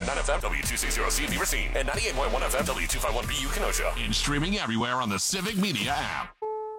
98.9 FM, W260C Beaver Scene, and 98.1 FM, W251BU Kenosha. And streaming everywhere on the Civic Media app.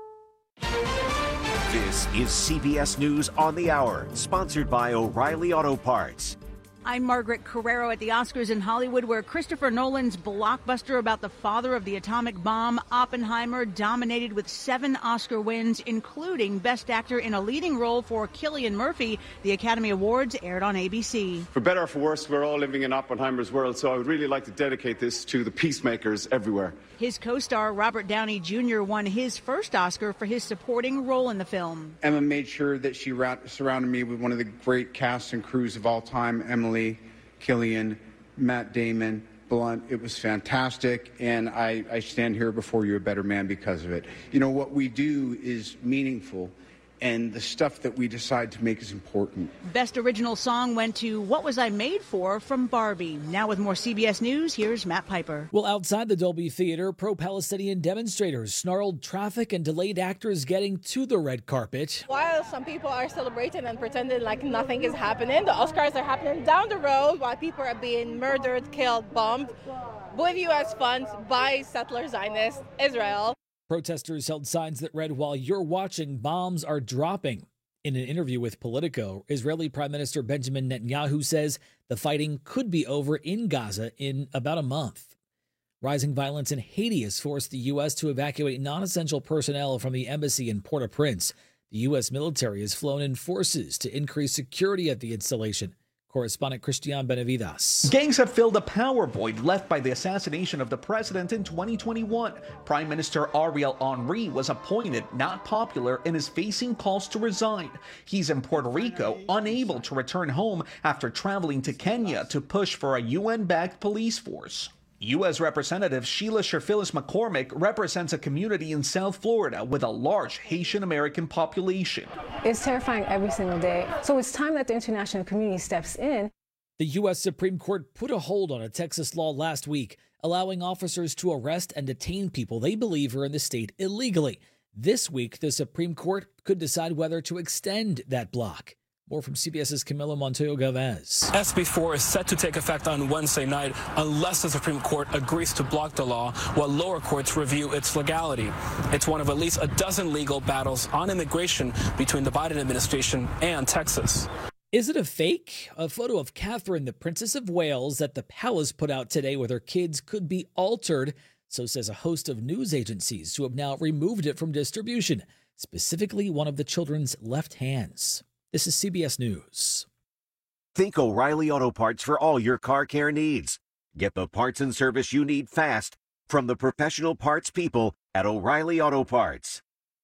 This is CBS News on the Hour, sponsored by O'Reilly Auto Parts. I'm Margaret Carrero at the Oscars in Hollywood, where Christopher Nolan's blockbuster about the father of the atomic bomb, Oppenheimer, dominated with 7 Oscar wins, including Best Actor in a Leading Role for Cillian Murphy. The Academy Awards aired on ABC. For better or for worse, we're all living in Oppenheimer's world, so I would really like to dedicate this to the peacemakers everywhere. His co-star Robert Downey Jr. won his first Oscar for his supporting role in the film. Emma made sure that she surrounded me with one of the great cast and crews of all time, Emily, Cillian, Matt Damon, Blunt. It was fantastic, and I stand here before you a better man because of it. You know, what we do is meaningful, and the stuff that we decide to make is important. Best Original Song went to What Was I Made For from Barbie. Now with more CBS News, here's Matt Piper. Well, outside the Dolby Theater, pro-Palestinian demonstrators snarled traffic and delayed actors getting to the red carpet. While some people are celebrating and pretending like nothing is happening, the Oscars are happening down the road while people are being murdered, killed, bombed with U.S. funds by settler Zionist Israel. Protesters held signs that read, "While you're watching, bombs are dropping." In an interview with Politico, Israeli Prime Minister Benjamin Netanyahu says the fighting could be over in Gaza in about a month. Rising violence in Haiti has forced the U.S. to evacuate non-essential personnel from the embassy in Port-au-Prince. The U.S. military has flown in forces to increase security at the installation. Correspondent Christian Benavides. Gangs have filled a power void left by the assassination of the president in 2021. Prime Minister Ariel Henry was appointed, not popular, and is facing calls to resign. He's in Puerto Rico, unable to return home after traveling to Kenya to push for a UN-backed police force. U.S. Representative Sheila Sherfilis McCormick represents a community in South Florida with a large Haitian American population. It's terrifying every single day. So it's time that the international community steps in. The U.S. Supreme Court put a hold on a Texas law last week, allowing officers to arrest and detain people they believe are in the state illegally. This week, the Supreme Court could decide whether to extend that block. More from CBS's Camilo Montoyo Galvez. SB 4 is set to take effect on Wednesday night unless the Supreme Court agrees to block the law while lower courts review its legality. It's one of at least a dozen legal battles on immigration between the Biden administration and Texas. Is it a fake? A photo of Catherine, the Princess of Wales, that the palace put out today with her kids could be altered, so says a host of news agencies who have now removed it from distribution, specifically one of the children's left hands. This is CBS News. Think O'Reilly Auto Parts for all your car care needs. Get the parts and service you need fast from the professional parts people at O'Reilly Auto Parts.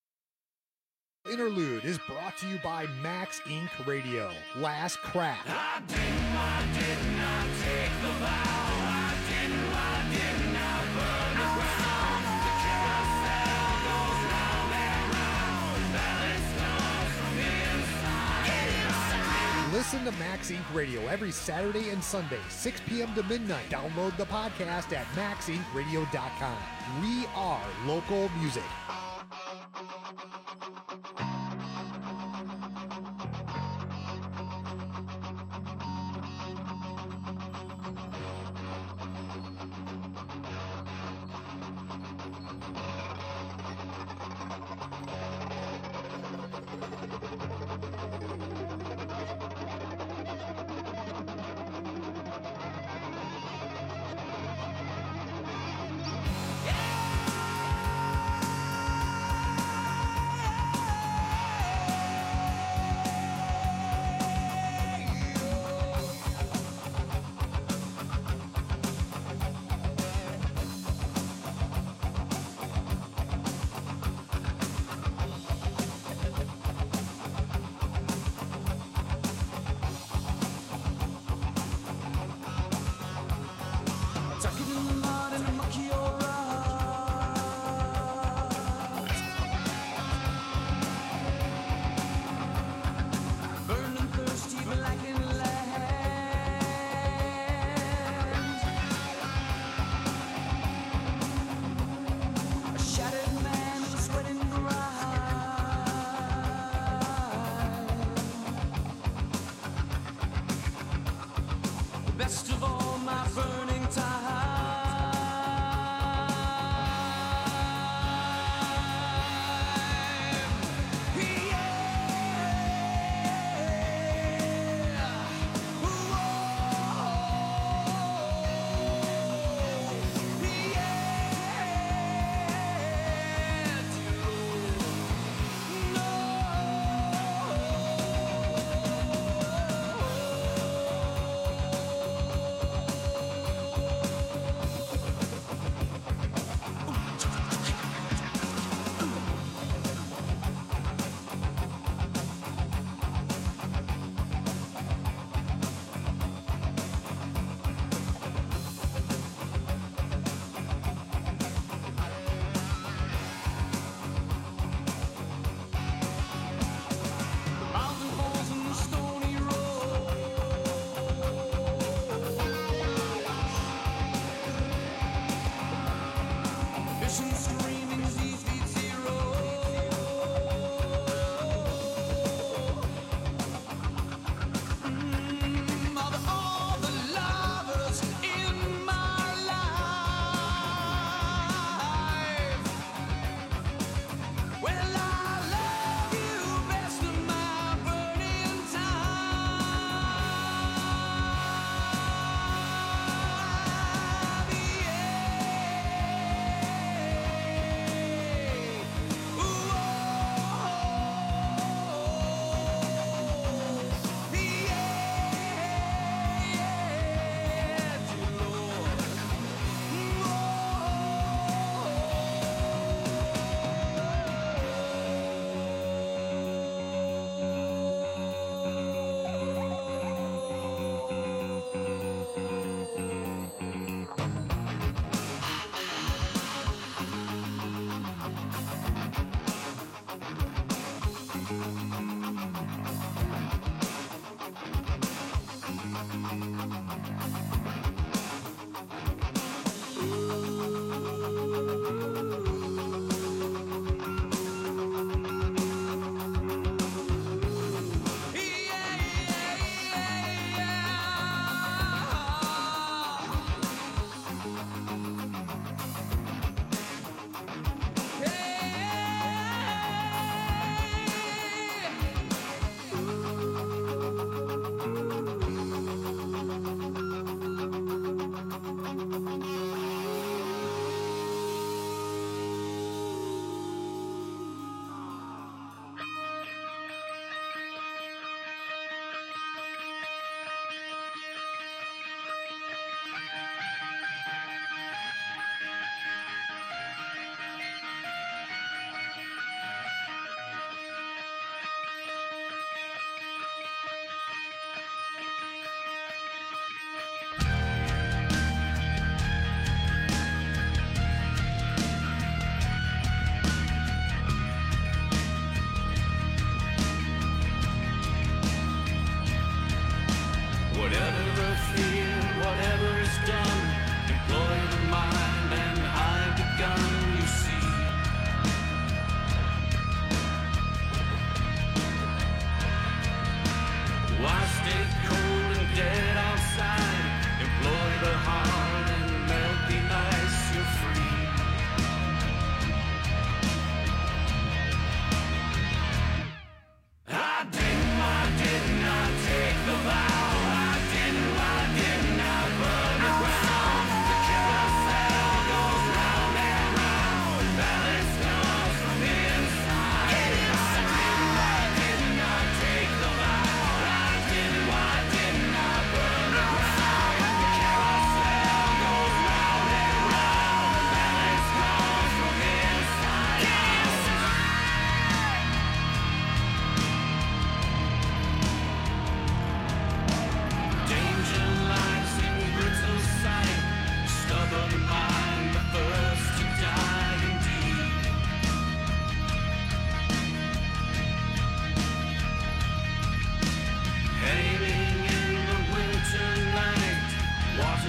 Interlude is brought to you by Max Inc. Radio. Last Crack. I did not take the vow. I did not burn the ground. The carousel goes round and round. Balance comes from inside. Listen to Max Inc. Radio every Saturday and Sunday, 6 p.m. to midnight. Download the podcast at maxincradio.com. We are local music.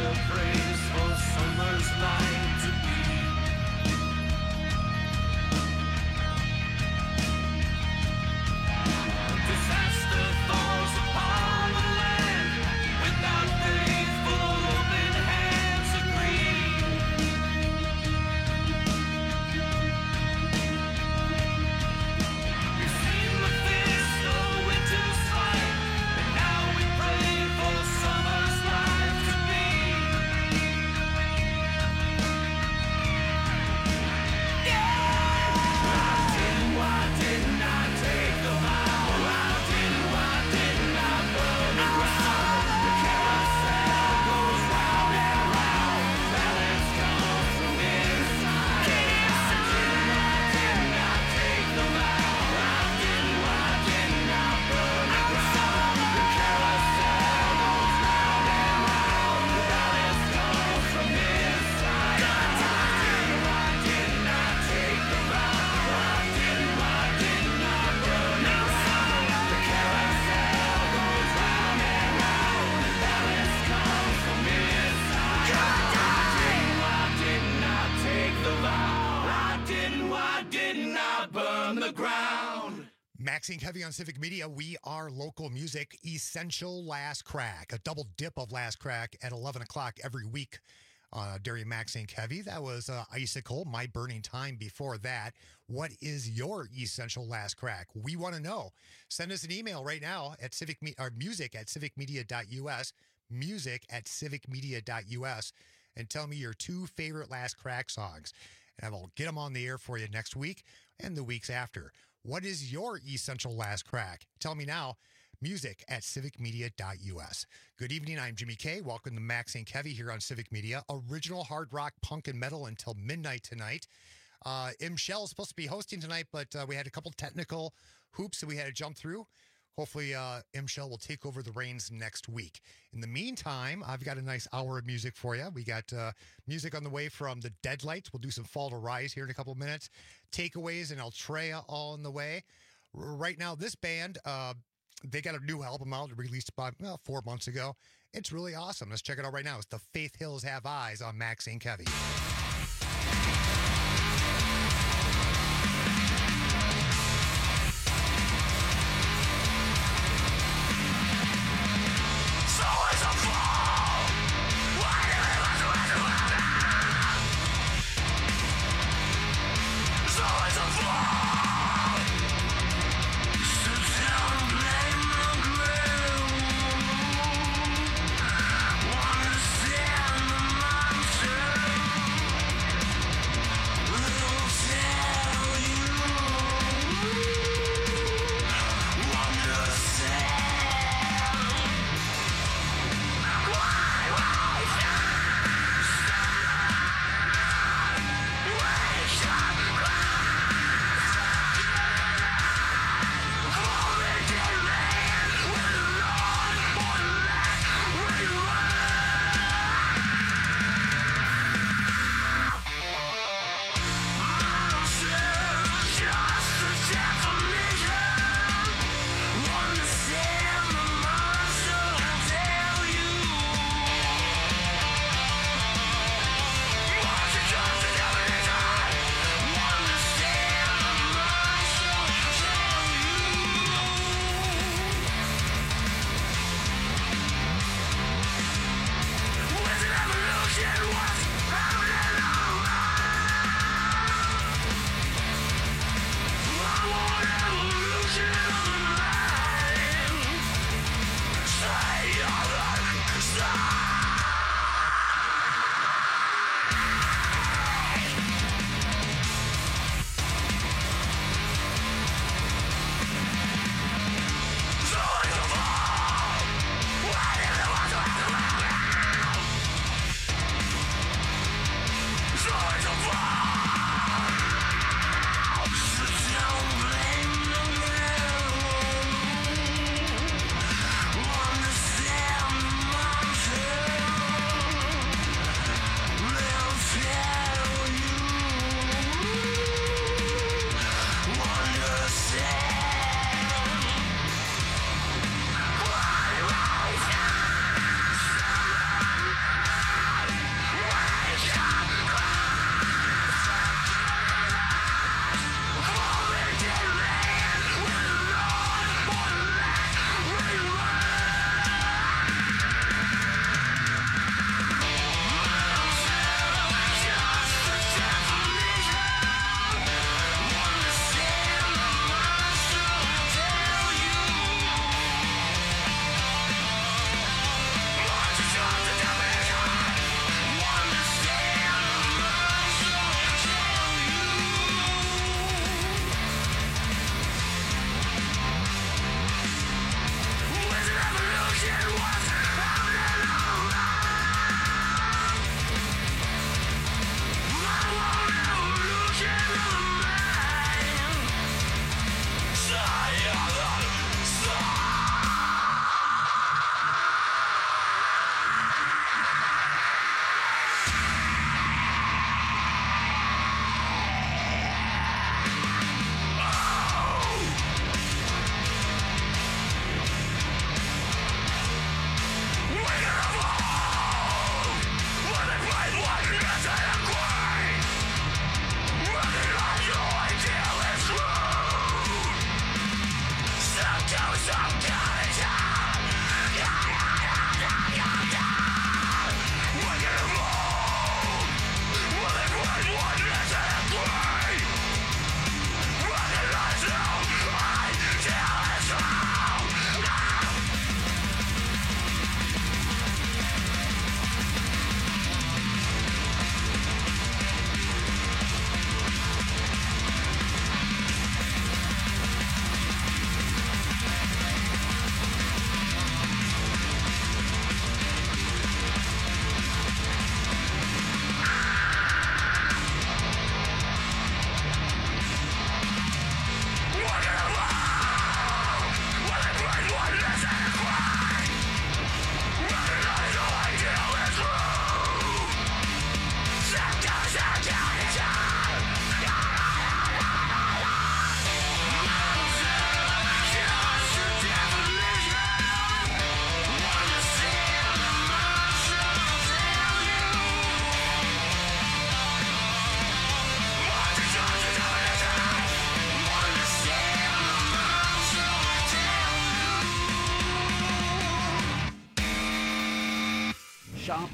Maxine Heavy on Civic Media. We are local music. Essential Last Crack. A double dip of Last Crack at 11 o'clock every week during Maxine Heavy. That was Icicle, My Burning Time before that. What is your essential last crack? We want to know. Send us an email right now at music@civicmedia.us, music@civicmedia.us, and tell me your 2 favorite Last Crack songs. And I will get them on the air for you next week and the weeks after. What is your essential last crack? Tell me now. Music@civicmedia.us. Good evening. I'm Jimmy K. Welcome to Maxine Heavy here on Civic Media. Original hard rock, punk, and metal until midnight tonight. Michelle is supposed to be hosting tonight, but we had a couple technical hoops that we had to jump through. Hopefully, Michelle will take over the reins next week. In the meantime, I've got a nice hour of music for you. We got music on the way from the Deadlights. We'll do some Fall to Rise here in a couple of minutes. Takeaways and Altrea all on the way. Right now, this band, they got a new album out released about 4 months ago. It's really awesome. Let's check it out right now. It's the Faith Hills Have Eyes on Maxine Heavy. Wanna stand the monster.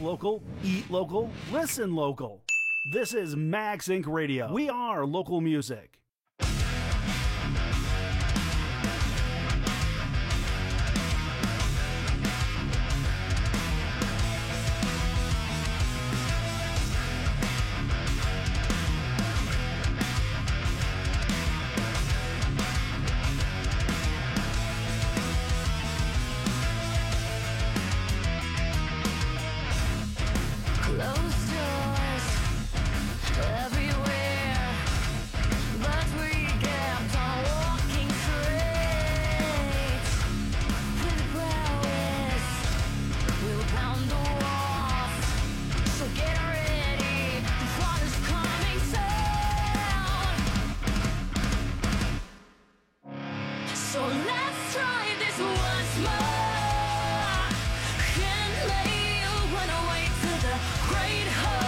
local, eat local, listen local. This is Max Inc. Radio. We are local music. Closed doors everywhere, but we kept on walking straight. With prowess, we'll pound the walls. So get ready, the fall is coming soon. So let's try this once more. Can't let you run away to the great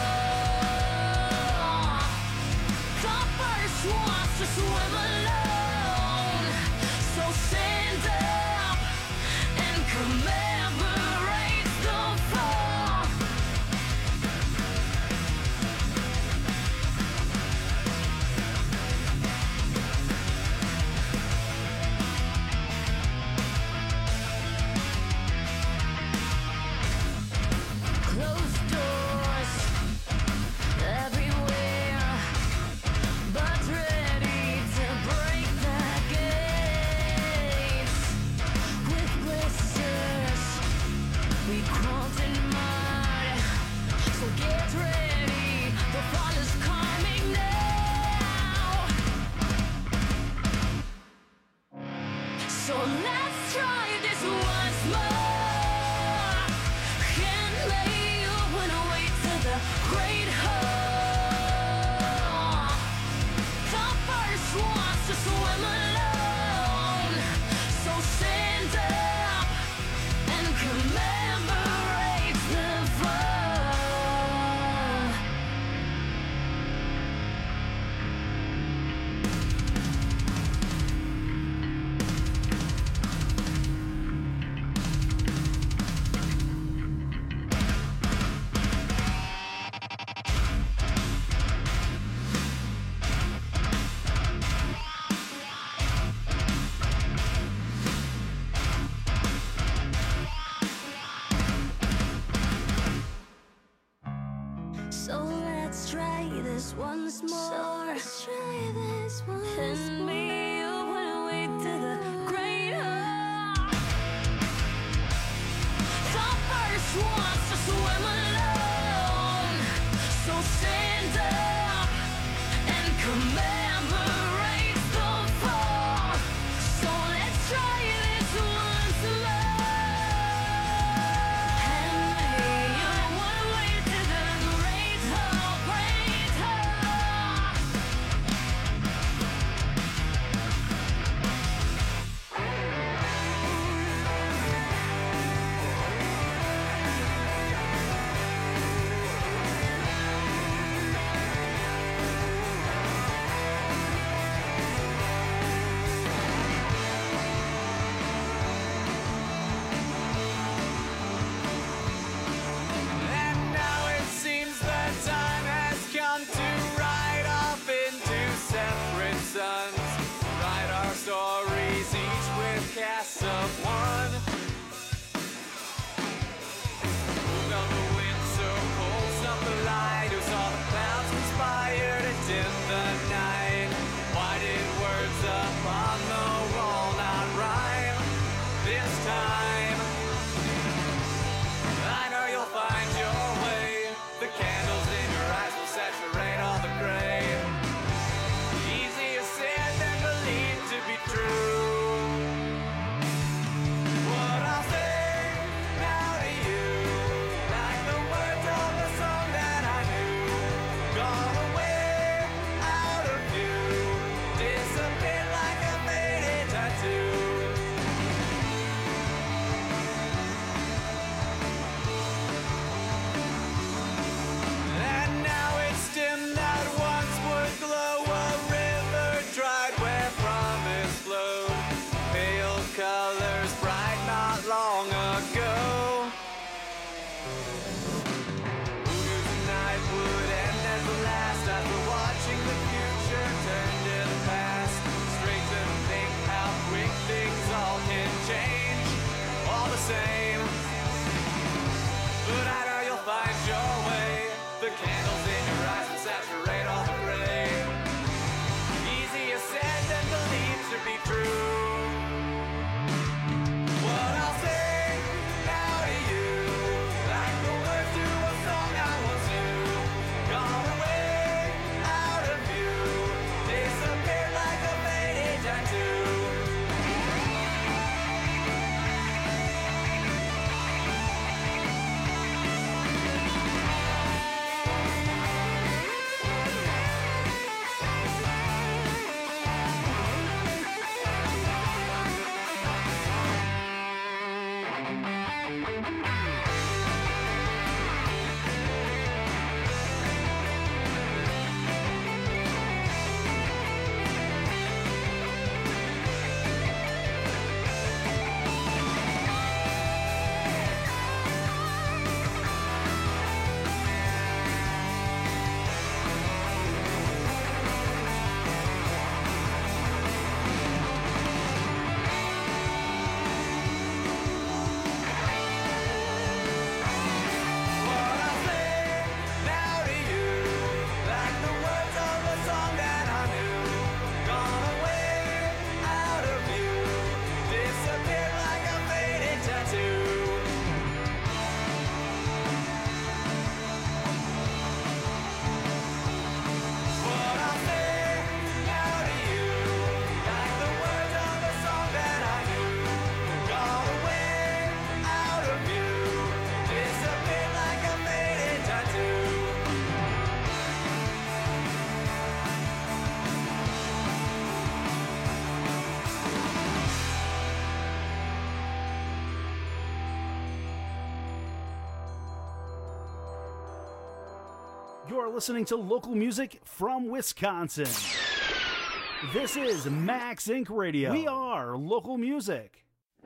hall. The first ones to swim alone. So stand up and commemorate the fall. Closed doors everywhere, but ready to break the gates. With blisters, we crawled in mud. So get ready, the fall is coming now. So let's try this once more. Can't let you run away to the great hall. The first ones to swim alone. So stand up and commemorate the fall. So let's try this once more. And me, you went away to the great hall. The first ones to swim alone. So stand up and commemorate the fall. So let's try this once more. And me, you went away to the great hall, great hall. You're listening to local music from Wisconsin. This is Max Inc. Radio. We are local music.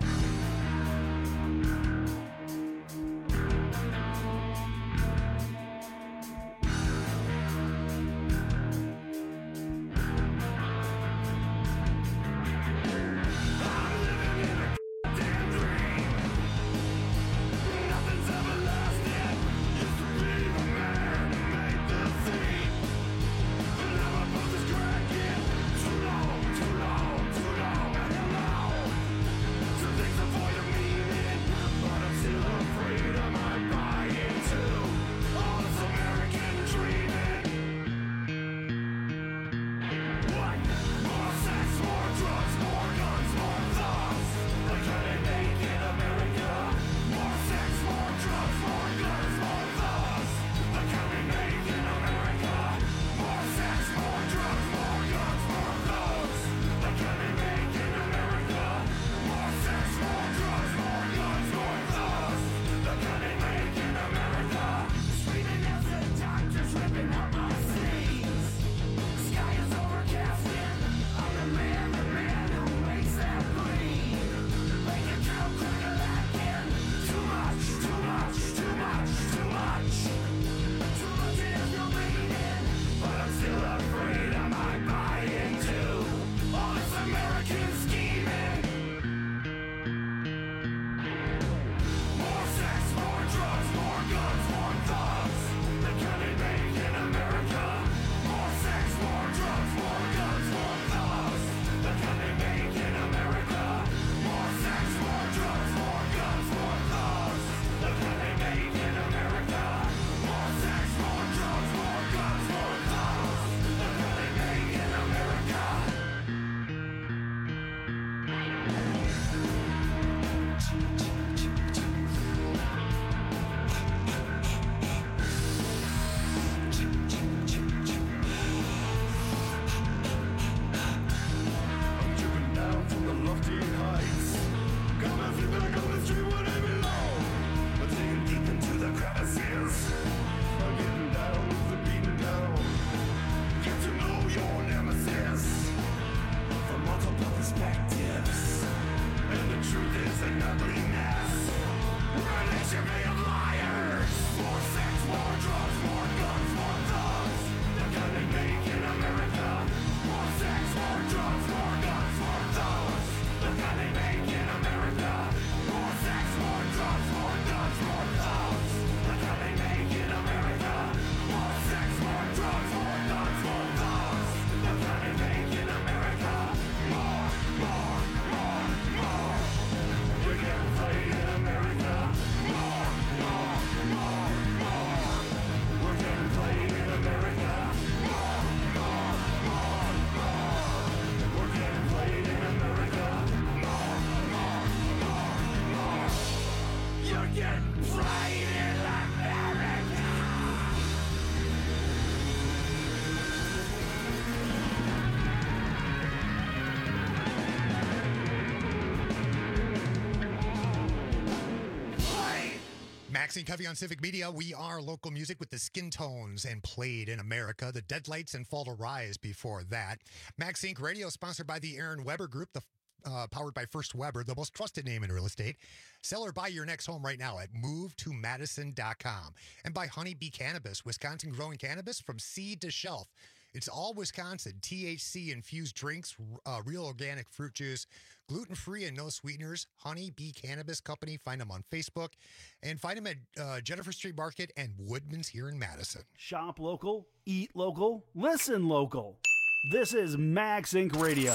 Maxine Covey on Civic Media. We are local music with the Skin Tones and Played in America. The Deadlights and Fall to Rise before that. Max Inc. Radio sponsored by the Aaron Weber Group, powered by First Weber, the most trusted name in real estate. Sell or buy your next home right now at movetomadison.com. And by Honeybee Cannabis, Wisconsin growing cannabis from seed to shelf. It's all Wisconsin, THC-infused drinks, real organic fruit juice, gluten-free and no sweeteners. Honey Bee Cannabis Company. Find them on Facebook. And find them at Jennifer Street Market and Woodman's here in Madison. Shop local, eat local, listen local. This is Max Inc. Radio.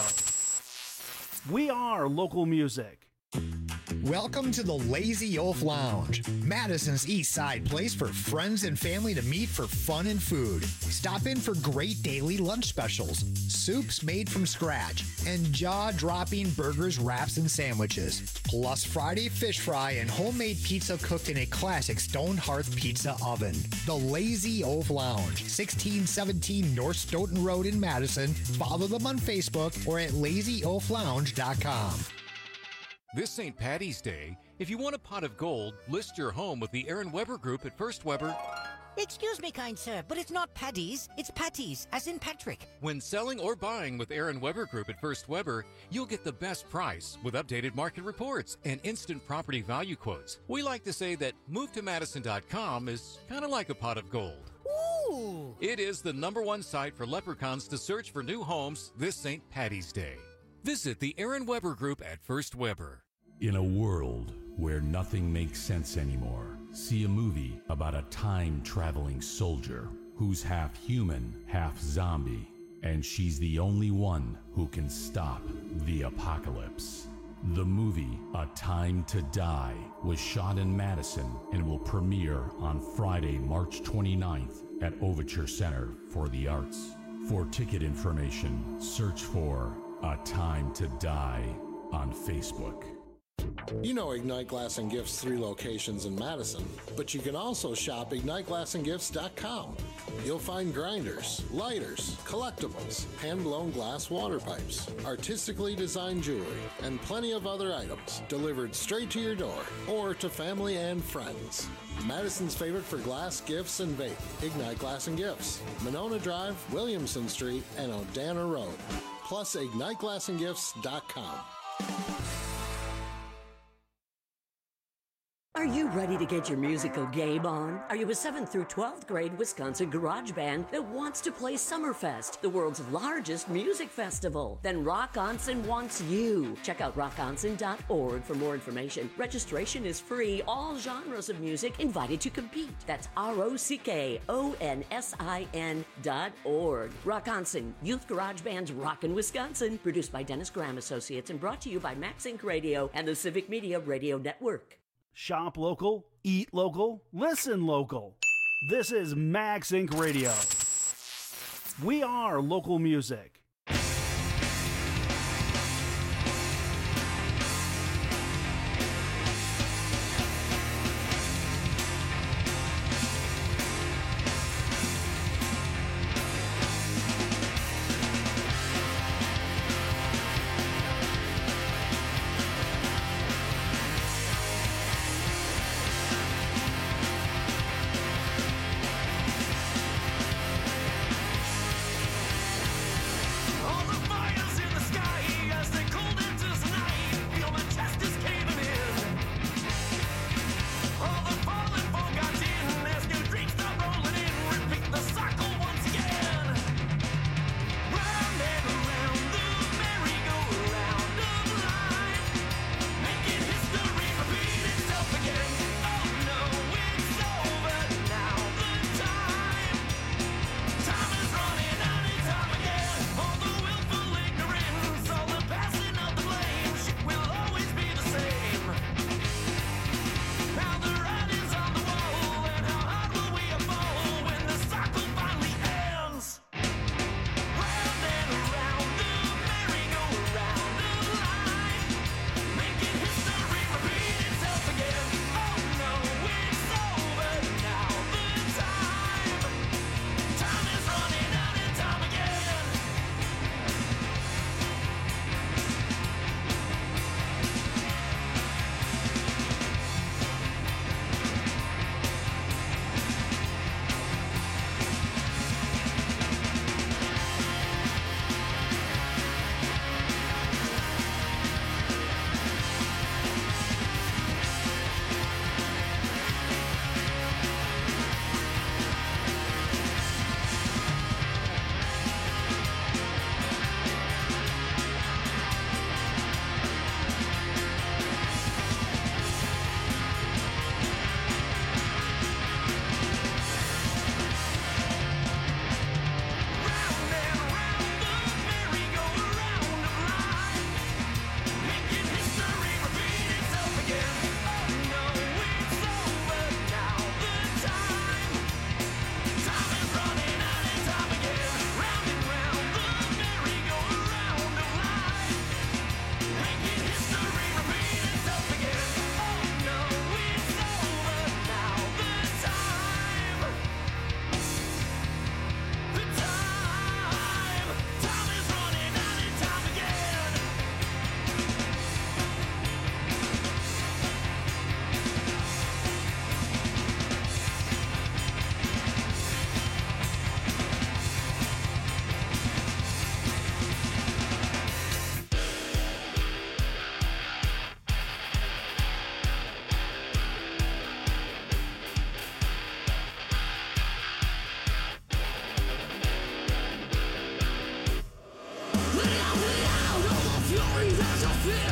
We are local music. Welcome to the Lazy Oaf Lounge, Madison's East Side place for friends and family to meet for fun and food. Stop in for great daily lunch specials, soups made from scratch, and jaw-dropping burgers, wraps, and sandwiches. Plus Friday fish fry and homemade pizza cooked in a classic stone hearth pizza oven. The Lazy Oaf Lounge, 1617 North Stoughton Road in Madison. Follow them on Facebook or at lazyoaflounge.com. This St. Paddy's Day, if you want a pot of gold, list your home with the Aaron Weber Group at First Weber. Excuse me, kind sir, but it's not Paddy's, it's Patty's, as in Patrick. When selling or buying with Aaron Weber Group at First Weber, you'll get the best price with updated market reports and instant property value quotes. We like to say that MoveToMadison.com is kind of like a pot of gold. Ooh! It is the #1 site for leprechauns to search for new homes this St. Paddy's Day. Visit the Aaron Weber Group at First Weber. In a world where nothing makes sense anymore, see a movie about a time-traveling soldier who's half human, half zombie, and she's the only one who can stop the apocalypse. The movie A Time to Die was shot in Madison and will premiere on Friday, March 29th at Overture Center for the Arts. For ticket information, search for A Time to Die on Facebook. You know Ignite Glass and Gifts' 3 locations in Madison, but you can also shop IgniteGlassandGifts.com. You'll find grinders, lighters, collectibles, hand-blown glass water pipes, artistically designed jewelry, and plenty of other items delivered straight to your door or to family and friends. Madison's favorite for glass, gifts, and vape, Ignite Glass and Gifts, Monona Drive, Williamson Street, and Odana Road. Plus IgniteGlassandGifts.com. Are you ready to get your musical game on? Are you a 7th through 12th grade Wisconsin garage band that wants to play Summerfest, the world's largest music festival? Then Rock Onsen wants you. Check out rockonsen.org for more information. Registration is free. All genres of music invited to compete. That's ROCKONSIN.org. Rock Onsen, Youth Garage Band's Rockin' Wisconsin. Produced by Dennis Graham Associates and brought to you by Max Inc. Radio and the Civic Media Radio Network. Shop local, eat local, listen local. This is Max Inc. Radio. We are local music.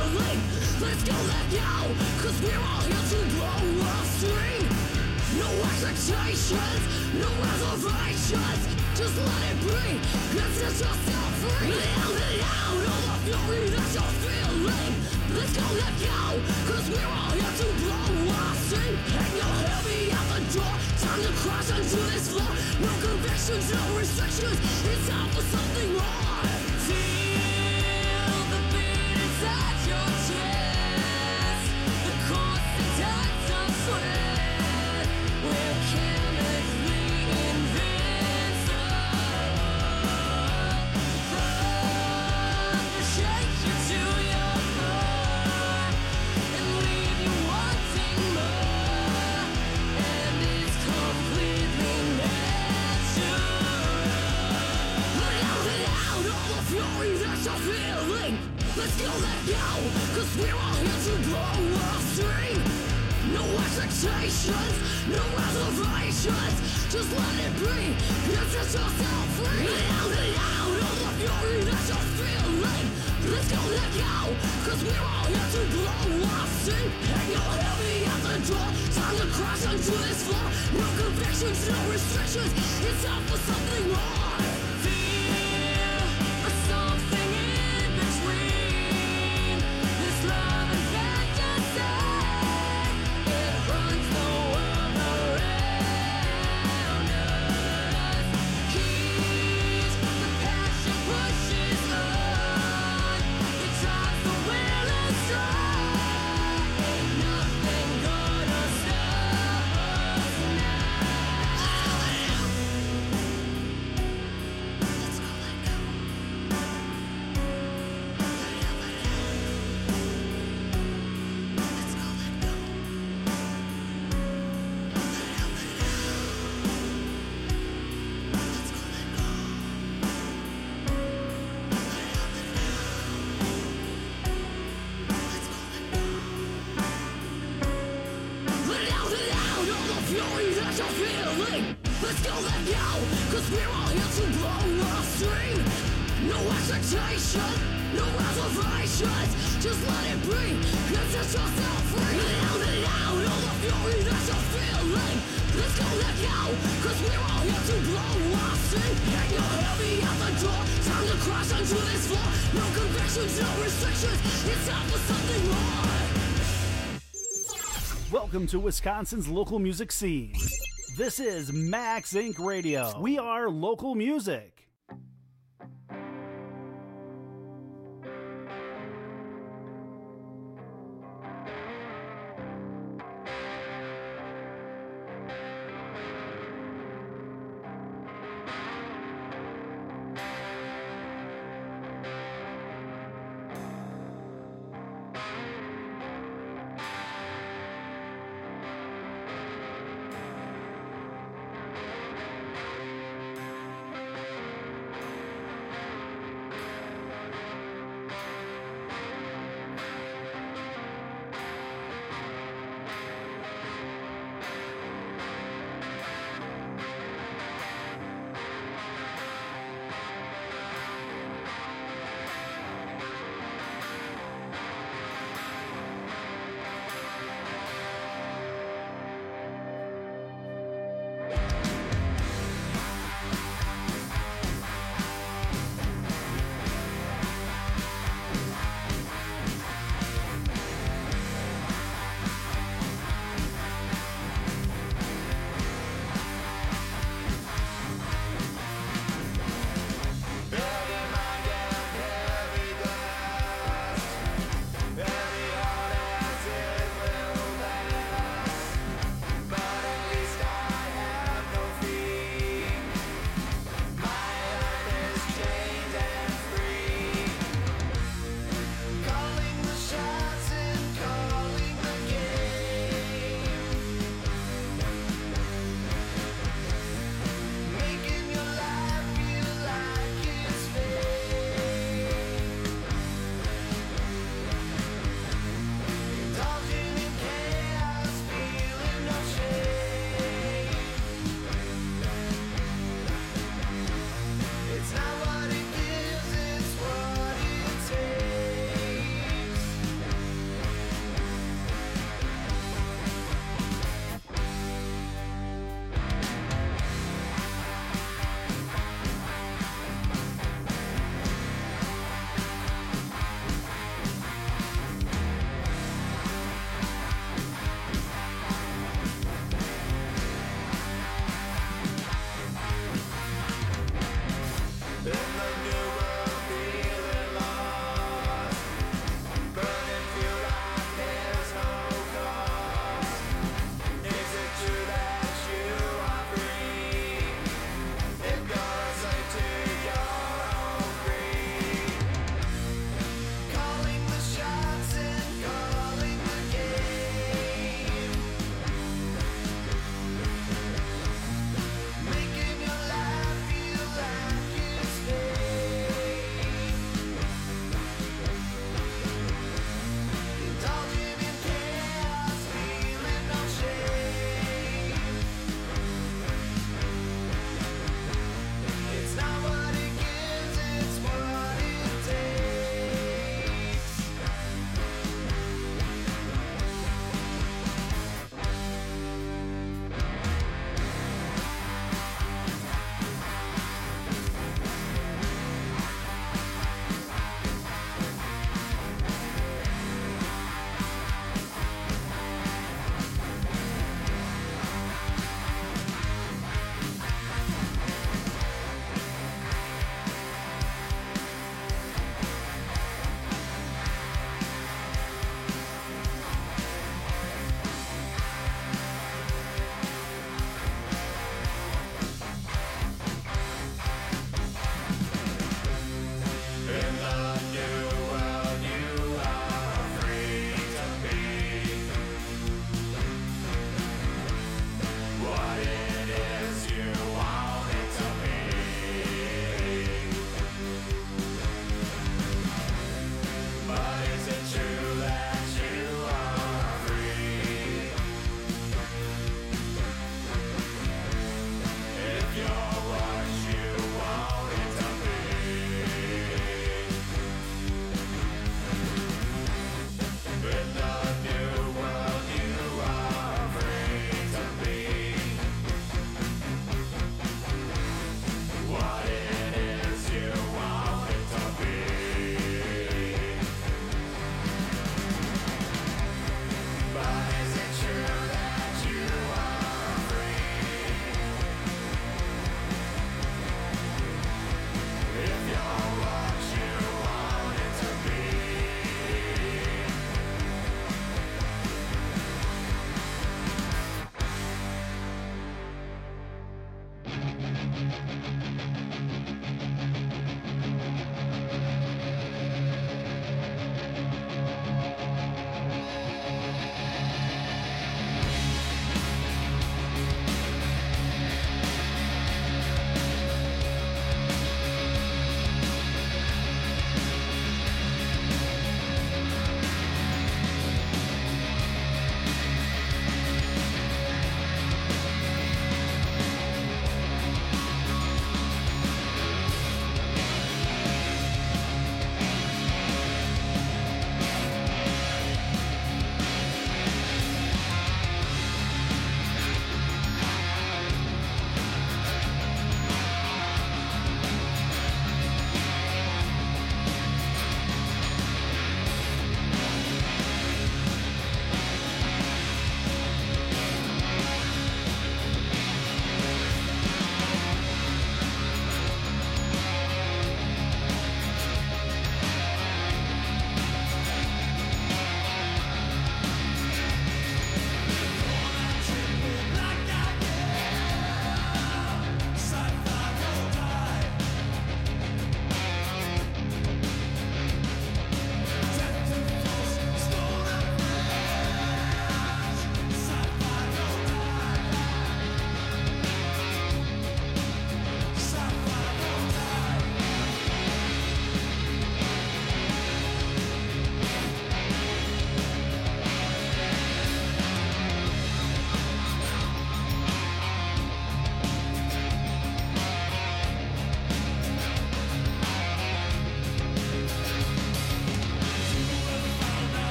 feeling. Let's go, let go, cause we're all here to blow off steam. No expectations, no reservations. Just let it be, and set yourself free. Let it out, all the fury that you're feeling. Let's go, let go, cause we're all here to blow off steam. Hang your heavy at the door, time to crash onto this floor. No convictions, no restrictions, it's time for something more. Feel the beat inside your chest, the constant touch of sweat. We're chemically invincible. From the shake you to your core and leave you wanting more. And it's completely natural. Let out all the fury that you're feeling. Let's go, let go, cause we're all here to blow off steam. No expectations, no reservations. Just let it be, and set yourself free. Let it out all the fury that you're feeling. Let's go, let go, cause we're all here to blow off steam. Hang your heavy at the door, time to crash onto this floor. No convictions, no restrictions, it's time for something more. Fear or something in between. This love and fantasy, it runs the world around us. Keeps the passion pushes on. It drives the will aside. Ain't nothing gonna stop us now. Let's go, let go. Let's go, let go. Let out all the fury that you're feeling. Let's go, let go, cause we're all here to blow off steam. No expectation, no reservations. Just let it be, and set yourself free. Let out all the fury that you're feeling. Let's go, let go, cause we're all here to blow off steam. Hang your heavy at the door, time to crash onto this floor. No convictions, no restrictions, it's time for something more. Welcome to Wisconsin's local music scene. This is Max Inc. Radio. We are local music.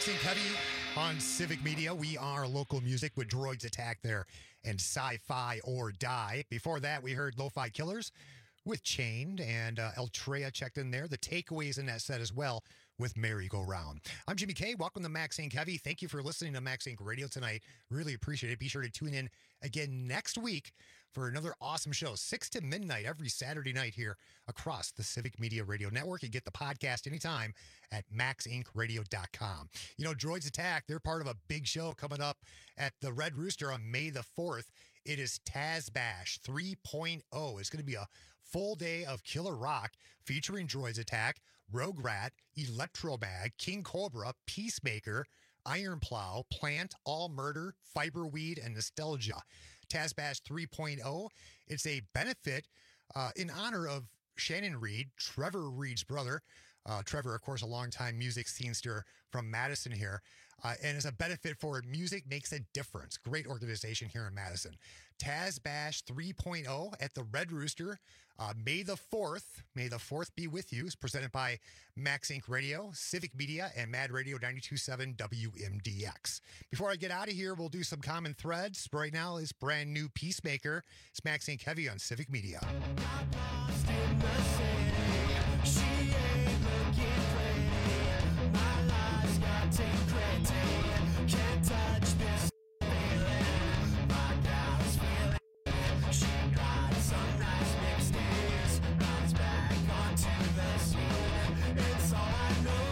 Maxine Cuddy on Civic Media. We are local music with Droids Attack there and Sci-Fi or Die. Before that, we heard Lo-Fi Killers with Chained, and Eltrea checked in there. The Takeaways in that set as well with Merry Go Round. I'm Jimmy K. Welcome to Max Inc. Heavy. Thank you for listening to Max Inc. Radio tonight. Really appreciate it. Be sure to tune in again next week for another awesome show, 6 to midnight every Saturday night here across the Civic Media Radio Network. You get the podcast anytime at maxincradio.com. You know, Droids Attack, they're part of a big show coming up at the Red Rooster on May the 4th. It is Taz Bash 3.0. It's going to be a full day of killer rock featuring Droids Attack, Rogue Rat, Electromag, King Cobra, Peacemaker, Iron Plow, Plant, All Murder, Fiberweed, and Nostalgia. Taz Bash 3.0. It's a benefit in honor of Shannon Reed, Trevor Reed's brother. Trevor, of course, a longtime music scenester from Madison here. And as a benefit for Music Makes a Difference. Great organization here in Madison. Taz Bash 3.0 at the Red Rooster. May the 4th. May the 4th be with you. It's presented by Max Inc. Radio, Civic Media, and Mad Radio 92.7 WMDX. Before I get out of here, we'll do some common threads. Right now is brand new Peacemaker. It's Max Inc. Heavy on Civic Media. Can't touch this feeling. My gal's feeling. She got some nice mixed days. Bounce back onto the scene. It's all I know.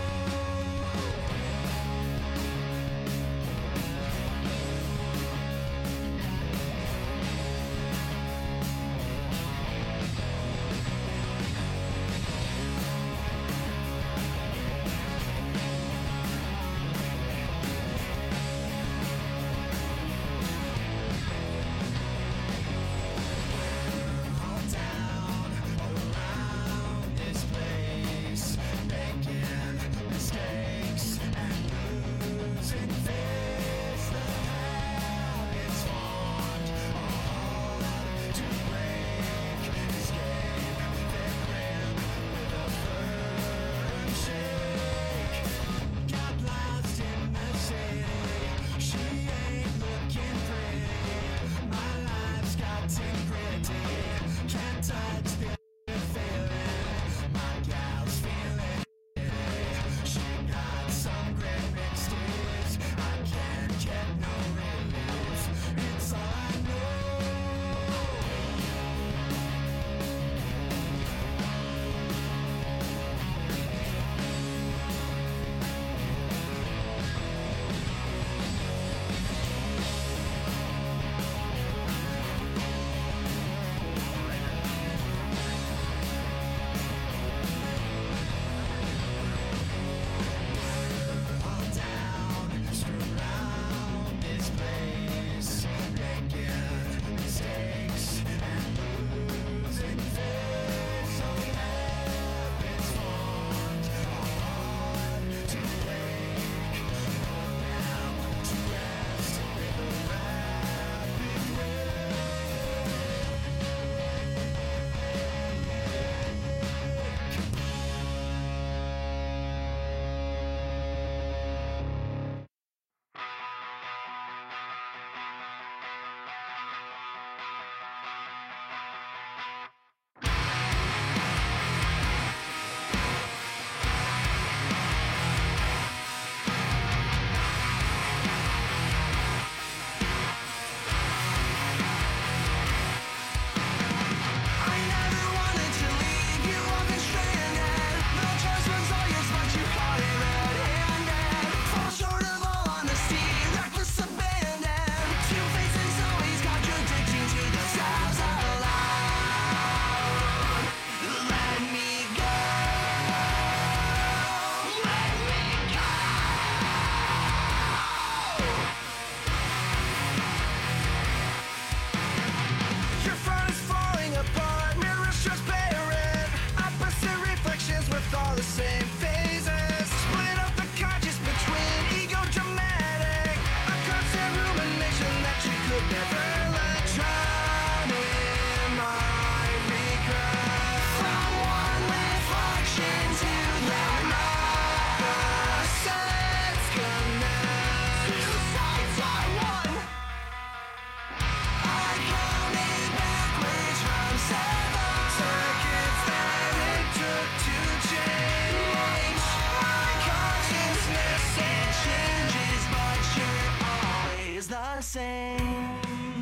the same.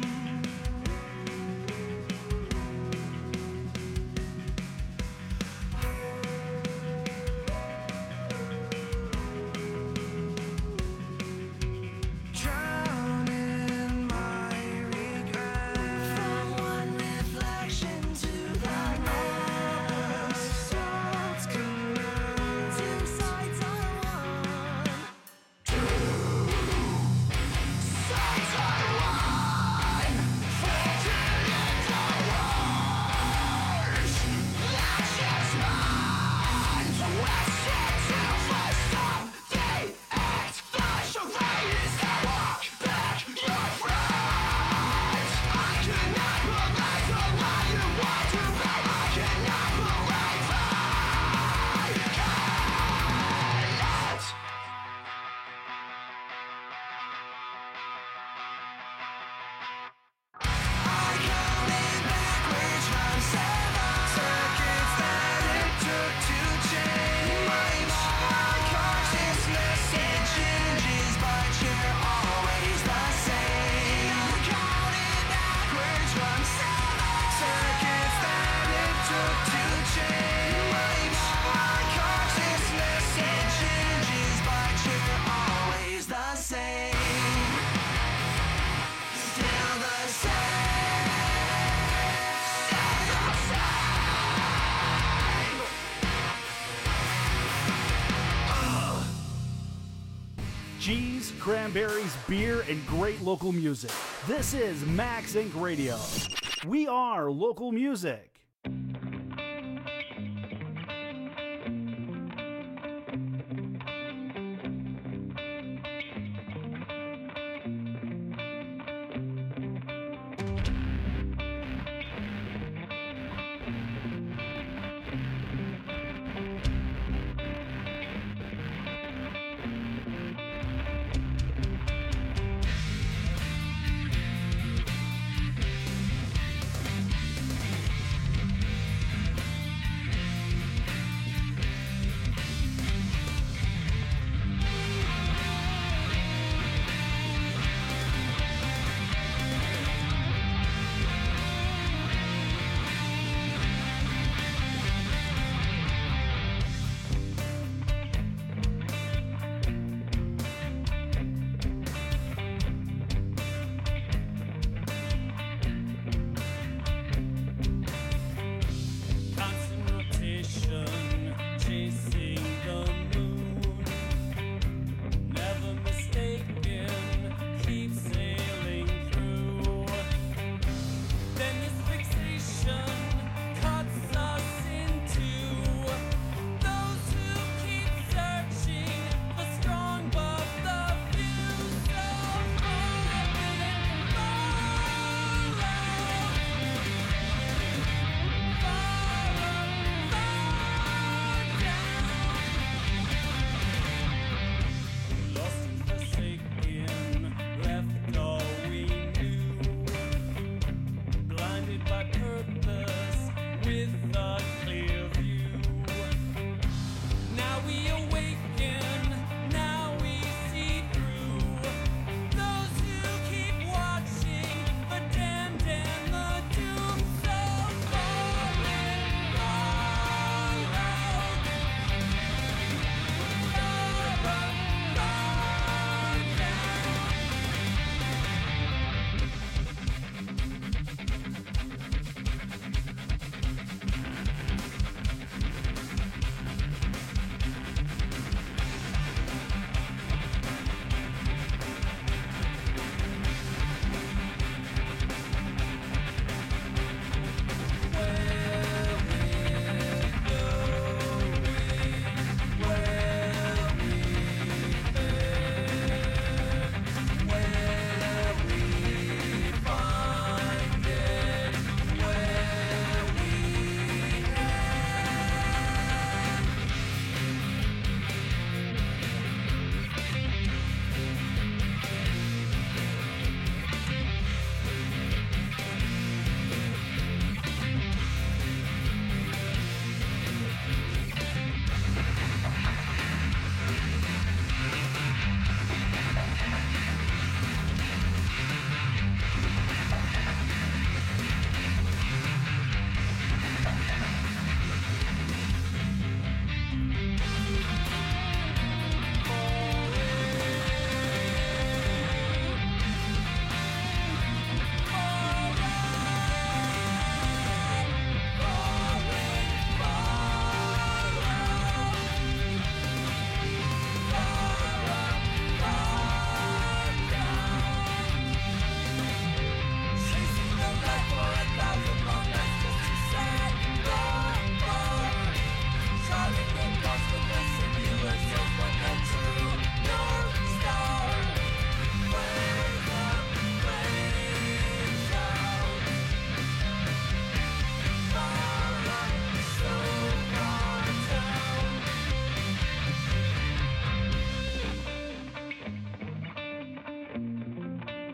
Cheese, cranberries, beer, and great local music. This is Max Inc. Radio. We are local music.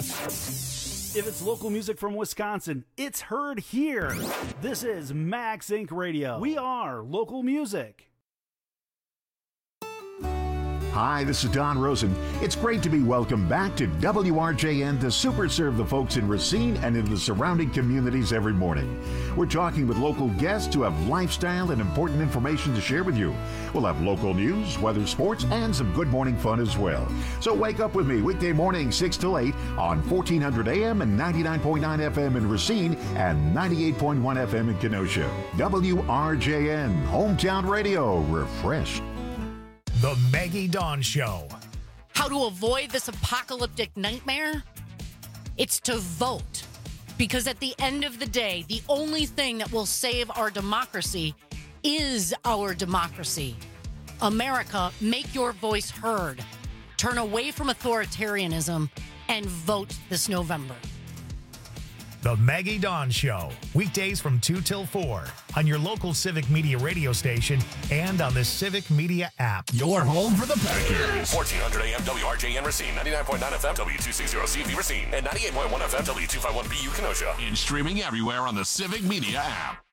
If it's local music from Wisconsin, it's heard here. This is Max Inc. Radio. We are local music. Hi, this is Don Rosen. It's great to be welcomed back to WRJN to super serve the folks in Racine and in the surrounding communities every morning. We're talking with local guests who have lifestyle and important information to share with you. We'll have local news, weather, sports, and some good morning fun as well. So wake up with me weekday morning 6 till 8 on 1400 AM and 99.9 FM in Racine and 98.1 FM in Kenosha. WRJN, Hometown Radio, refreshed. The Maggie Dawn Show. How to avoid this apocalyptic nightmare? It's to vote. Because at the end of the day, the only thing that will save our democracy is our democracy. America, make your voice heard. Turn away from authoritarianism and vote this November. The Maggie Dawn Show. Weekdays from 2 till 4 on your local Civic Media radio station and on the Civic Media app. Your home for the Packers. 1400 AM WRJN Racine, 99.9 FM W260CV Racine, and 98.1 FM W251BU Kenosha. And streaming everywhere on the Civic Media app.